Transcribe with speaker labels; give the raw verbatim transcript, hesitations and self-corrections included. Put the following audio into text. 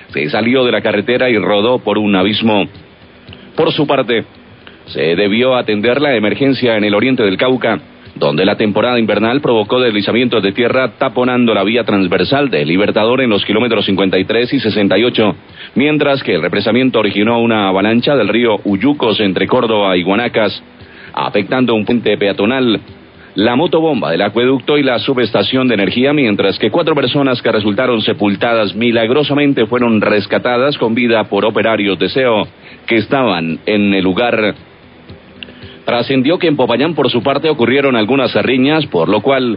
Speaker 1: se salió de la carretera y rodó por un abismo. Por su parte, se debió atender la emergencia en el oriente del Cauca, donde la temporada invernal provocó deslizamientos de tierra taponando la vía transversal del Libertador en los kilómetros cincuenta y tres y sesenta y ocho, mientras que el represamiento originó una avalancha del río Uyucos entre Córdoba y Guanacas, afectando un puente peatonal, la motobomba del acueducto y la subestación de energía, mientras que cuatro personas que resultaron sepultadas milagrosamente fueron rescatadas con vida por operarios de S E O que estaban en el lugar. Trascendió que en Popayán, por su parte, ocurrieron algunas riñas, por lo cual